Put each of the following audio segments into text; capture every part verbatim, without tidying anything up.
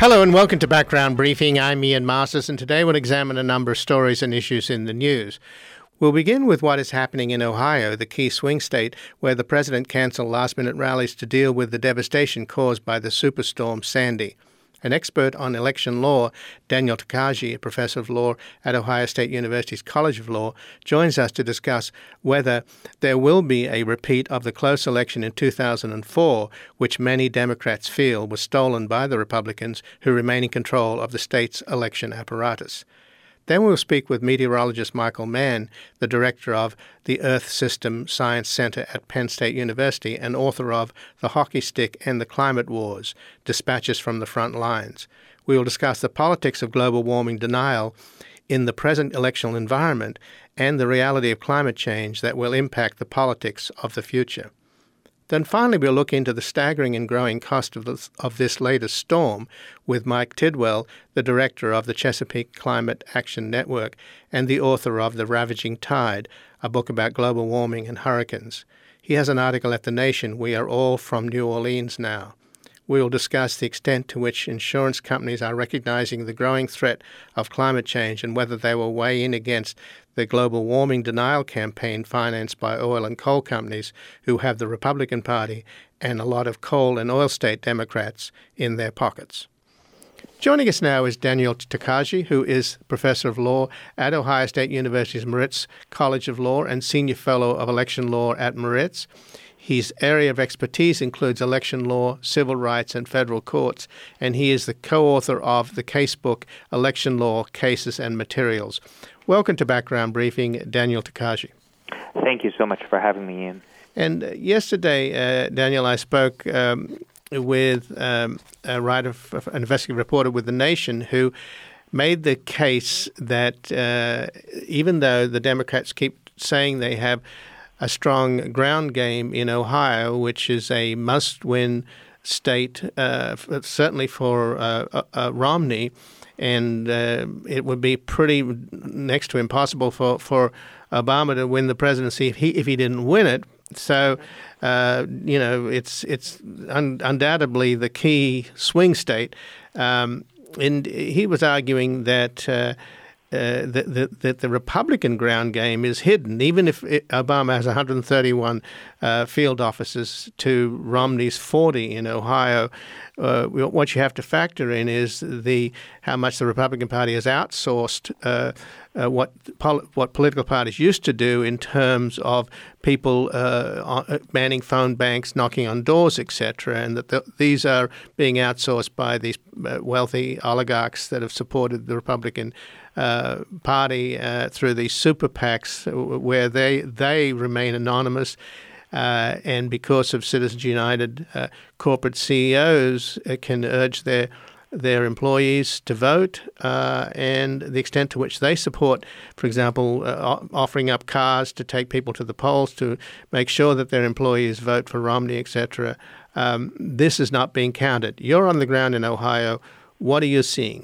Hello and welcome to Background Briefing. I'm Ian Masters, and today we'll examine a number of stories and issues in the news. We'll begin with what is happening in Ohio, the key swing state, where the president canceled last-minute rallies to deal with the devastation caused by the superstorm Sandy. An expert on election law, Daniel Tokaji, a professor of law at Ohio State University's College of Law, joins us to discuss whether there will be a repeat of the close election in two thousand four, which many Democrats feel was stolen by the Republicans who remain in control of the state's election apparatus. Then we'll speak with meteorologist Michael Mann, the director of the Earth System Science Center at Penn State University and author of The Hockey Stick and the Climate Wars, Dispatches from the Front Lines. We will discuss the politics of global warming denial in the present electional environment and the reality of climate change that will impact the politics of the future. Then finally, we'll look into the staggering and growing cost of this, of this latest storm with Mike Tidwell, the director of the Chesapeake Climate Action Network and the author of The Ravaging Tide, a book about global warming and hurricanes. He has an article at The Nation, We Are All from New Orleans Now. We will discuss the extent to which insurance companies are recognizing the growing threat of climate change and whether they will weigh in against the global warming denial campaign financed by oil and coal companies who have the Republican Party and a lot of coal and oil state Democrats in their pockets. Joining us now is Daniel Tokaji, who is professor of law at Ohio State University's Moritz College of Law and senior fellow of election law at Moritz. His area of expertise includes election law, civil rights, and federal courts, and he is the co-author of the casebook Election Law, Cases and Materials. Welcome to Background Briefing, Daniel Tokaji. Thank you so much for having me in. And uh, yesterday, uh, Daniel, I spoke um, with um, a writer, an investigative reporter with The Nation, who made the case that uh, even though the Democrats keep saying they have a strong ground game in Ohio, which is a must-win state, uh, certainly for uh, uh, Romney, and uh, it would be pretty next to impossible for, for Obama to win the presidency if he if he didn't win it. So, uh, you know, it's it's un- undoubtedly the key swing state. Um, and he was arguing that Uh, Uh, that, that, that the Republican ground game is hidden, even if it, Obama has one hundred thirty-one uh, field offices to Romney's forty in Ohio. Uh, what you have to factor in is the how much the Republican Party has outsourced uh, uh, what pol- what political parties used to do in terms of people uh, manning phone banks, knocking on doors, et cetera, and that the, these are being outsourced by these uh, wealthy oligarchs that have supported the Republican Uh, party uh, through these super PACs where they they remain anonymous, uh, and because of Citizens United, uh, corporate C E Os uh, can urge their their employees to vote, uh, and the extent to which they support, for example, uh, offering up cars to take people to the polls to make sure that their employees vote for Romney, et cetera. Um, this is not being counted. You're on the ground in Ohio. What are you seeing?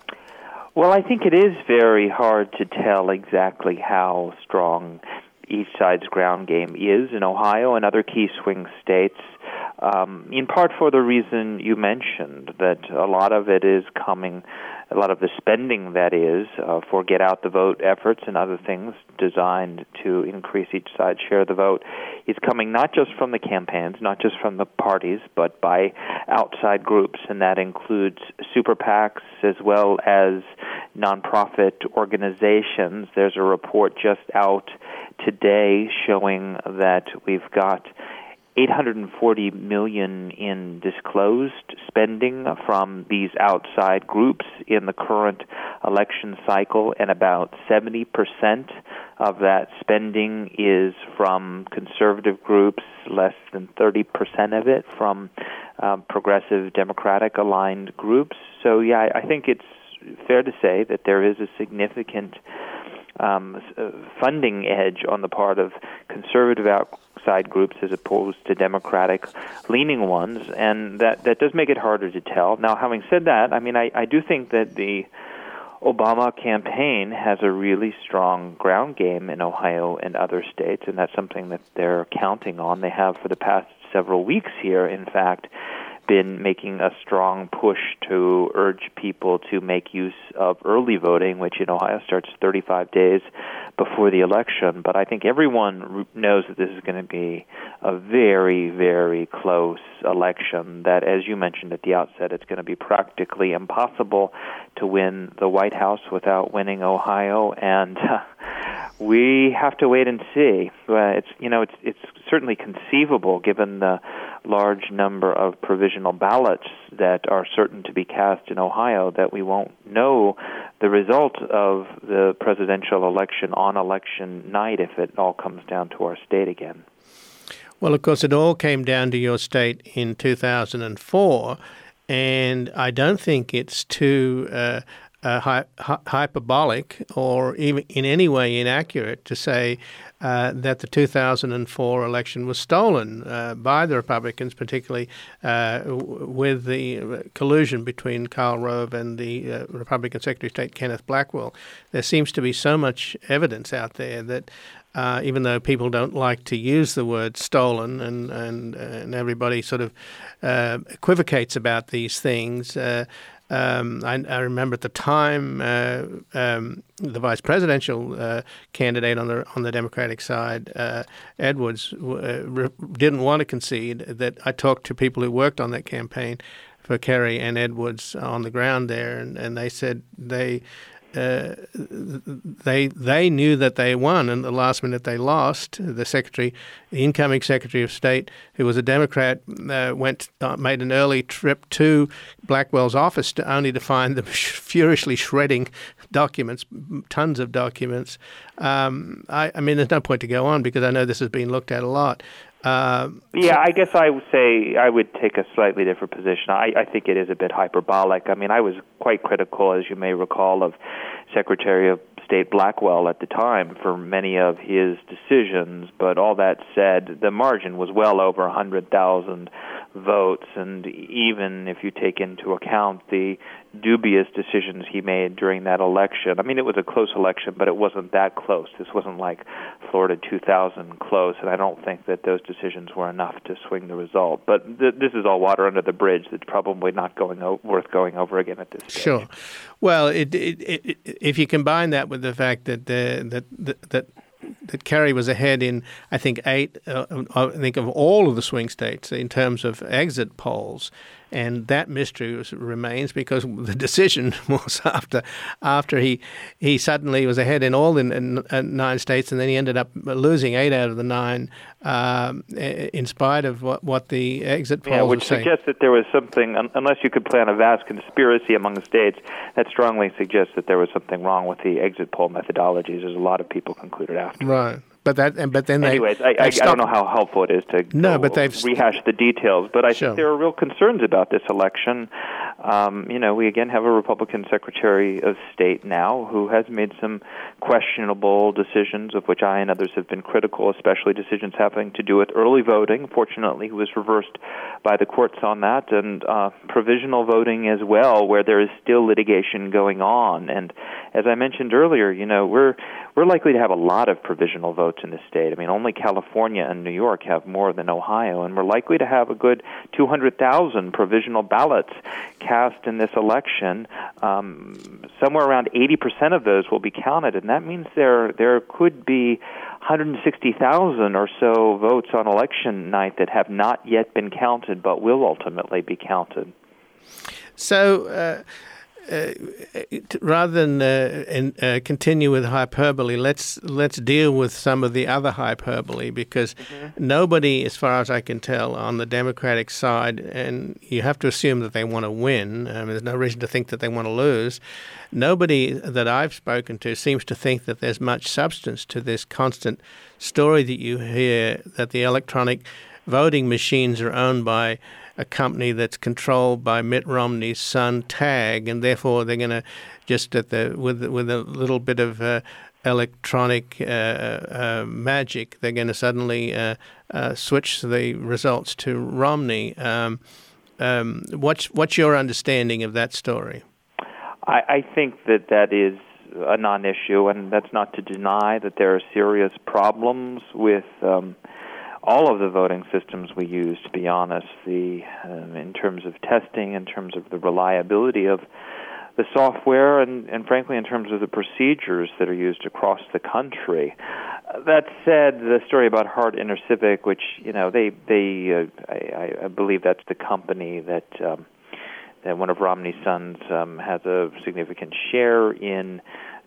Well, I think it is very hard to tell exactly how strong each side's ground game is in Ohio and other key swing states, um, in part for the reason you mentioned, that a lot of it is coming, a lot of the spending, that is, uh, for get-out-the-vote efforts and other things designed to increase each side's share of the vote, is coming not just from the campaigns, not just from the parties, but by outside groups, and that includes super PACs as well as nonprofit organizations. There's a report just out today showing that we've got eight hundred forty million dollars in disclosed spending from these outside groups in the current election cycle, and about seventy percent of that spending is from conservative groups, less than thirty percent of it from um, progressive Democratic-aligned groups. So, yeah, I, I think it's fair to say that there is a significant um, funding edge on the part of conservative outside groups as opposed to Democratic-leaning ones, and that, that does make it harder to tell. Now, having said that, I mean, I, I do think that the Obama campaign has a really strong ground game in Ohio and other states, and that's something that they're counting on. They have for the past several weeks here, in fact, been making a strong push to urge people to make use of early voting, which in Ohio starts thirty-five days before the election. But I think everyone knows that this is going to be a very, very close election, that, as you mentioned at the outset, it's going to be practically impossible to win the White House without winning Ohio, and uh, we have to wait and see. Uh, it's you know it's it's certainly conceivable, given the large number of provisional ballots that are certain to be cast in Ohio, that we won't know the result of the presidential election on election night if it all comes down to our state again. Well, of course, it all came down to your state in two thousand four, and I don't think it's too uh, uh, hy- hy- hyperbolic or even in any way inaccurate to say uh, that the two thousand four election was stolen uh, by the Republicans, particularly uh, w- with the collusion between Karl Rove and the uh, Republican Secretary of State Kenneth Blackwell. There seems to be so much evidence out there that Uh, even though people don't like to use the word stolen, and and, and everybody sort of uh, equivocates about these things. Uh, um, I, I remember at the time uh, um, the vice presidential uh, candidate on the on the Democratic side, uh, Edwards, uh, re- didn't want to concede. That I talked to people who worked on that campaign for Kerry and Edwards on the ground there, and, and they said they. Uh, they they knew that they won, and the last minute they lost. The secretary, the incoming Secretary of State, who was a Democrat, uh, went uh, made an early trip to Blackwell's office to, only to find them furiously shredding documents, tons of documents. Um, I, I mean, there's no point to go on because I know this has been looked at a lot. Uh, yeah, I guess I would say I would take a slightly different position. I, I think it is a bit hyperbolic. I mean, I was quite critical, as you may recall, of Secretary of State Blackwell at the time for many of his decisions. But all that said, the margin was well over one hundred thousand votes, and even if you take into account the dubious decisions he made during that election. I mean, it was a close election, but it wasn't that close. This wasn't like Florida two thousand close, and I don't think that those decisions were enough to swing the result. But th- this is all water under the bridge that's probably not going o- worth going over again at this stage. Sure. Well, it, it, it, if you combine that with the fact that the, that that that that Kerry was ahead in, I think, eight, uh, I think, of all of the swing states in terms of exit polls. And that mystery was, remains because the decision was after after he he suddenly was ahead in all the in, in nine states, and then he ended up losing eight out of the nine um, in spite of what, what the exit polls yeah, which were saying. suggests that there was something, un- unless you could plan a vast conspiracy among the states, that strongly suggests that there was something wrong with the exit poll methodologies, as a lot of people concluded after. Right. But that, and but then they. Anyways, I, I, I don't know how helpful it is to no, but they've rehash the details. But I sure. think there are real concerns about this election. Um, you know, we again have a Republican Secretary of State now who has made some questionable decisions, of which I and others have been critical, especially decisions having to do with early voting. Fortunately, he was reversed by the courts on that, and uh, provisional voting as well, where there is still litigation going on. And as I mentioned earlier, you know, we're we're likely to have a lot of provisional votes in the state. I mean, only California and New York have more than Ohio, and we're likely to have a good two hundred thousand provisional ballots cast in this election. Um, somewhere around eighty percent of those will be counted, and that means there there could be one hundred sixty thousand or so votes on election night that have not yet been counted but will ultimately be counted. So, uh, uh, rather than uh, in, uh, continue with hyperbole, let's let's deal with some of the other hyperbole, because mm-hmm. nobody, as far as I can tell, on the Democratic side, and you have to assume that they want to win. I mean, there's no reason to think that they want to lose. Nobody that I've spoken to seems to think that there's much substance to this constant story that you hear that the electronic voting machines are owned by a company that's controlled by Mitt Romney's son, TAG, and therefore they're going to just at the with with a little bit of uh, electronic uh, uh, magic, they're going to suddenly uh, uh, switch the results to Romney. Um, um, what's what's your understanding of that story? I, I think that that is a non-issue, and that's not to deny that there are serious problems with Um, all of the voting systems we use, to be honest, the um, in terms of testing, in terms of the reliability of the software, and, and frankly, in terms of the procedures that are used across the country. Uh, that said, the story about Hart Intercivic, which, you know, they, they uh, I, I believe that's the company that um, that one of Romney's sons um, has a significant share in.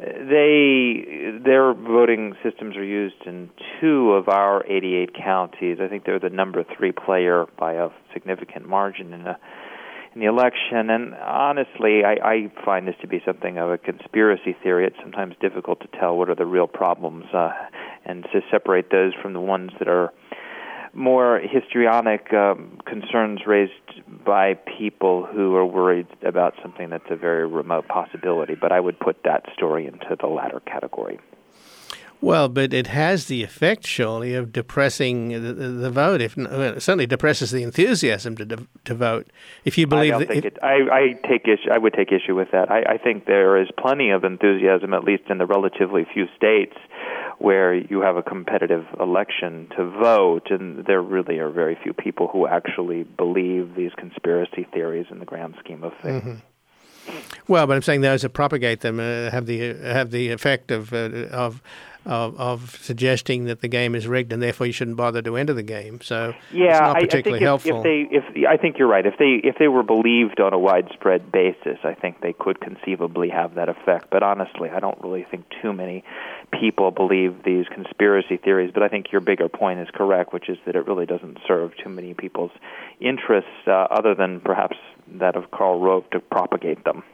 They their voting systems are used in two of our eighty-eight counties. I think they're the number three player by a significant margin in a in the election. And honestly, I, I find this to be something of a conspiracy theory. It's sometimes difficult to tell what are the real problems uh, and to separate those from the ones that are more histrionic um, concerns raised by people who are worried about something that's a very remote possibility. But I would put that story into the latter category. Well, but it has the effect, surely, of depressing the, the, the vote. If well, it certainly depresses the enthusiasm to to vote. If you believe I don't that, think if, it, I, I take issue. I would take issue with that. I, I think there is plenty of enthusiasm, at least in the relatively few states where you have a competitive election to vote, and there really are very few people who actually believe these conspiracy theories in the grand scheme of things. Mm-hmm. Well, but I'm saying those that propagate them uh, have the uh, have the effect of uh, of. Of, of suggesting that the game is rigged and therefore you shouldn't bother to enter the game. So yeah, it's not particularly I, I think if, helpful. If they, if I think you're right. If they if they were believed on a widespread basis, I think they could conceivably have that effect. But honestly, I don't really think too many people believe these conspiracy theories. But I think your bigger point is correct, which is that it really doesn't serve too many people's interests, uh, other than perhaps that of Karl Rove, to propagate them.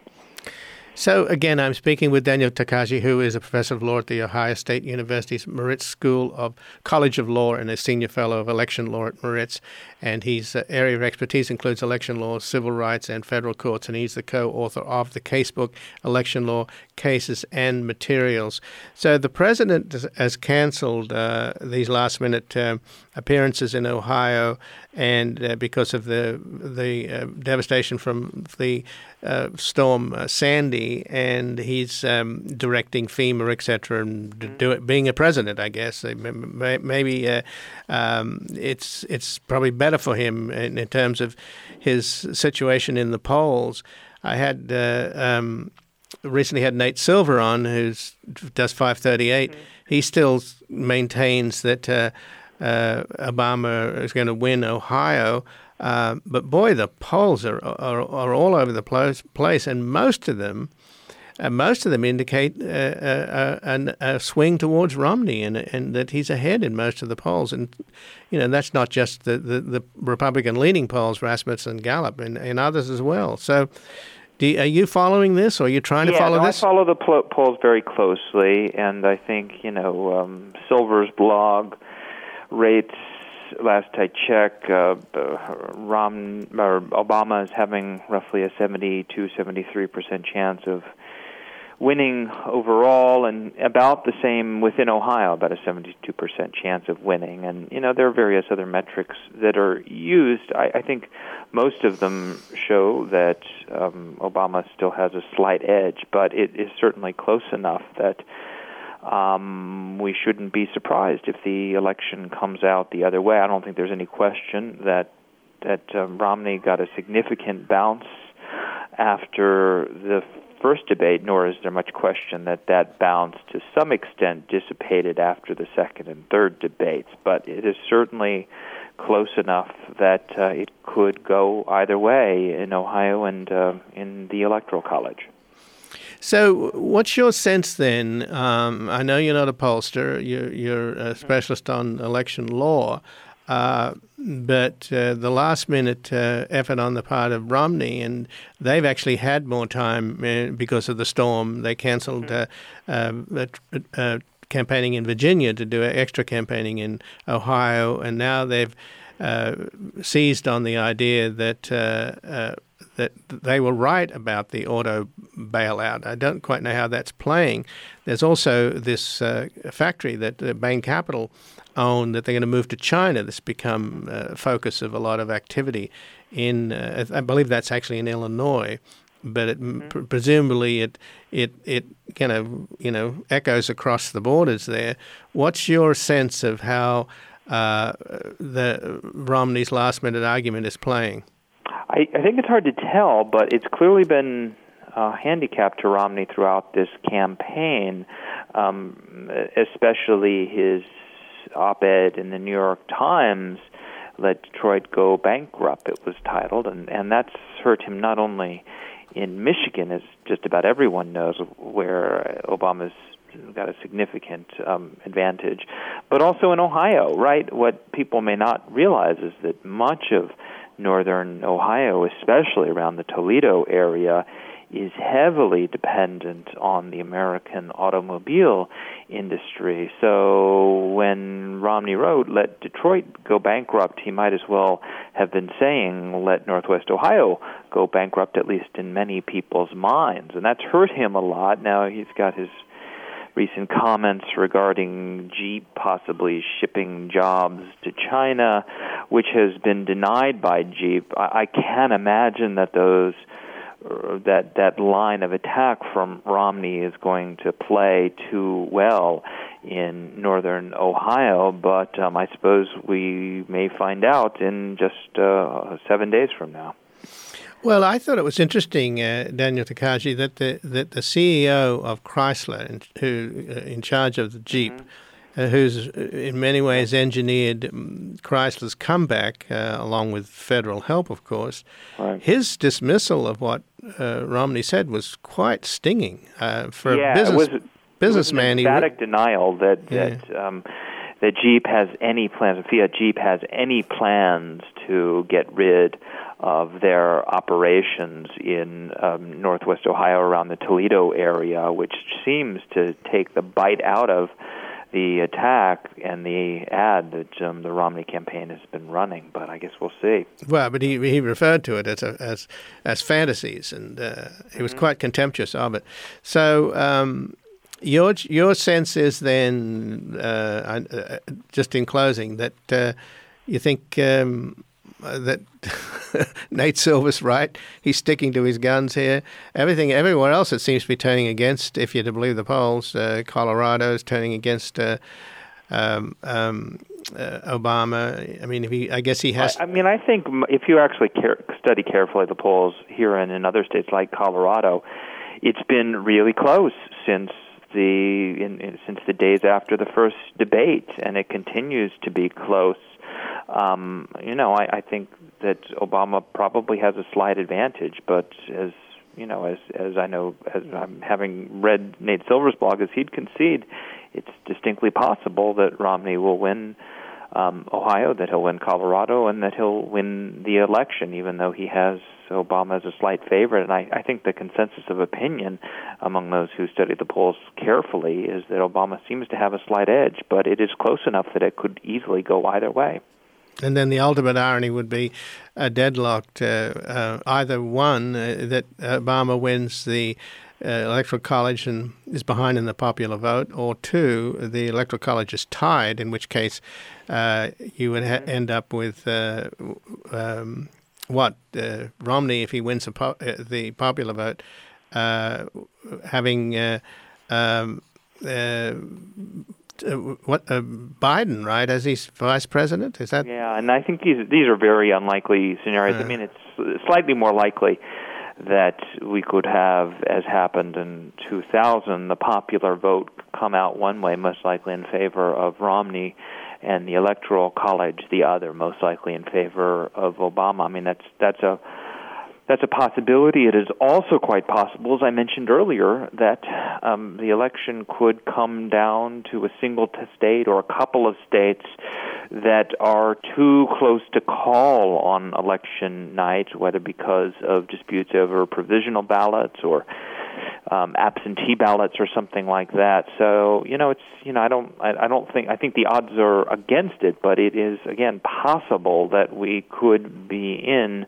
So, again, I'm speaking with Daniel Takahashi, who is a professor of law at The Ohio State University's Moritz School of College of Law and a senior fellow of election law at Moritz. And his uh, area of expertise includes election law, civil rights, and federal courts. And he's the co-author of the casebook, Election Law, Cases and Materials. So the president has canceled uh, these last-minute uh, appearances in Ohio, and uh, because of the the uh, devastation from the uh, storm uh, Sandy, and he's um, directing FEMA, et cetera, and do it, being a president, I guess. Maybe uh, um, it's it's probably better for him in, in terms of his situation in the polls. I had uh, um, recently had Nate Silver on, who does five thirty-eight. Mm-hmm. He still maintains that uh, uh, Obama is going to win Ohio. Uh, but boy, the polls are, are are all over the place, and most of them, uh, most of them indicate uh, a, a, a swing towards Romney, and and that he's ahead in most of the polls. And you know, that's not just the, the, the Republican leading polls, Rasmussen and Gallup, and, and others as well. So, do you, are you following this, or are you trying yeah, to follow no, this? I follow the pl- polls very closely, and I think you know um, Silver's blog rates. Last I checked, uh, Rom, or Obama is having roughly a seventy-two, seventy-three percent chance of winning overall, and about the same within Ohio, about a seventy-two percent chance of winning. And, you know, there are various other metrics that are used. I, I think most of them show that um, Obama still has a slight edge, but it is certainly close enough that Um, we shouldn't be surprised if the election comes out the other way. I don't think there's any question that that um, Romney got a significant bounce after the first debate, nor is there much question that that bounce to some extent dissipated after the second and third debates. But it is certainly close enough that uh, it could go either way in Ohio and uh, in the Electoral College. So what's your sense then? Um, I know you're not a pollster. You're, you're a specialist on election law. Uh, but uh, the last-minute uh, effort on the part of Romney, and they've actually had more time uh, because of the storm. They canceled uh, uh, uh, campaigning in Virginia to do extra campaigning in Ohio, and now they've uh, seized on the idea that uh, uh, that they were right about the auto bailout. I don't quite know how that's playing. There's also this uh, factory that uh, Bain Capital own that they're going to move to China. This become a uh, focus of a lot of activity in, uh, I believe that's actually in Illinois, but it, mm-hmm. pr- presumably it it it kind of, you know, echoes across the borders there. What's your sense of how uh, the Romney's last-minute argument is playing? I, I think it's hard to tell, but it's clearly been a handicap to Romney throughout this campaign, um, especially his op-ed in the New York Times, "Let Detroit Go Bankrupt," it was titled, and, and that's hurt him not only in Michigan, as just about everyone knows, where Obama's got a significant um, advantage, but also in Ohio, right? What people may not realize is that much of northern Ohio, especially around the Toledo area, is heavily dependent on the American automobile industry. So when Romney wrote, "Let Detroit go bankrupt," he might as well have been saying, "Let Northwest Ohio go bankrupt," at least in many people's minds. And that's hurt him a lot. Now he's got his recent comments regarding Jeep possibly shipping jobs to China, which has been denied by Jeep. I, I can't imagine that those that that line of attack from Romney is going to play too well in northern Ohio, but um, I suppose we may find out in just uh, seven days from now. Well, I thought it was interesting, uh, Daniel Tokaji, that the that the C E O of Chrysler, in, who uh, in charge of the Jeep, mm-hmm. uh, who's in many ways engineered um, Chrysler's comeback, uh, along with federal help, of course, right. His dismissal of what uh, Romney said was quite stinging uh, for yeah, a business, it was, businessman. It was an emphatic he re- denial that yeah. that um, that Jeep has any plans, Fiat Jeep has any plans to get rid of their operations in um, Northwest Ohio around the Toledo area, which seems to take the bite out of the attack and the ad that um, the Romney campaign has been running. But I guess we'll see. Well, but he he referred to it as a, as as fantasies, and uh, he was mm-hmm. quite contemptuous of it. So. Um, Your your sense is then, uh, uh, just in closing, that uh, you think um, that Nate Silver's right. He's sticking to his guns here. Everything, everywhere else, it seems to be turning against. If you're to believe the polls, uh, Colorado's turning against uh, um, um, uh, Obama. I mean, if he, I guess he has. I, I mean, I think if you actually care, study carefully the polls here and in other states like Colorado, it's been really close since. The in, in, since the days after the first debate, and it continues to be close. Um, you know, I, I think that Obama probably has a slight advantage, but as you know, as as I know, as I'm having read Nate Silver's blog, as he'd concede, it's distinctly possible that Romney will win um, Ohio, that he'll win Colorado, and that he'll win the election, even though he has Obama as a slight favorite. And I, I think the consensus of opinion among those who study the polls carefully is that Obama seems to have a slight edge, but it is close enough that it could easily go either way. And then the ultimate irony would be a deadlocked, uh, uh, either one, uh, that Obama wins the uh, Electoral College and is behind in the popular vote, or two, the Electoral College is tied, in which case uh, you would ha- end up with uh, um, what uh, Romney, if he wins the, po- uh, the popular vote, uh, having uh, um, uh, uh, what uh, Biden, right, as his vice president? Is that? Yeah, and I think these these are very unlikely scenarios. Uh, I mean, it's slightly more likely that we could have, as happened in two thousand, the popular vote come out one way, most likely in favor of Romney, and the Electoral College the other, most likely in favor of Obama. I mean, that's that's a that's a possibility. It is also quite possible, as I mentioned earlier, that um, the election could come down to a single state or a couple of states that are too close to call on election night, whether because of disputes over provisional ballots or Um, absentee ballots or something like that. So, you know, it's, you know, I don't, I, I don't think, I think the odds are against it, but it is, again, possible that we could be in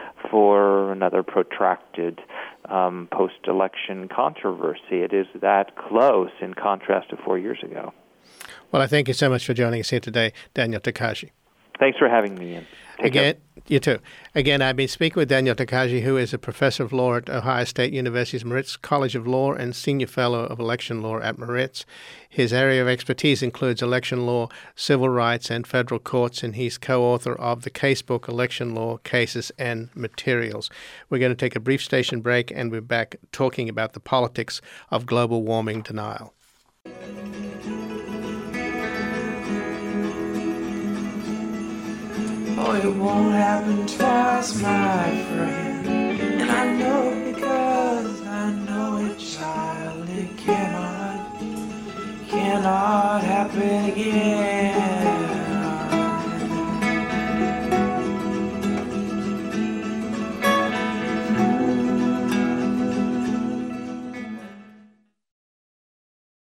for another protracted um, post-election controversy. It is that close in contrast to four years ago. Well, I thank you so much for joining us here today, Daniel Tokaji. Thanks for having me, Ian. Take Again, care. You too. Again, I've been speaking with Daniel Tokaji, who is a professor of law at Ohio State University's Moritz College of Law and senior fellow of election law at Moritz. His area of expertise includes election law, civil rights, and federal courts, and he's co-author of the casebook Election Law, Cases and Materials. We're going to take a brief station break, and we're back talking about the politics of global warming denial. Oh, it won't happen twice, my friend. And I know because I know it, child. It cannot, cannot happen again.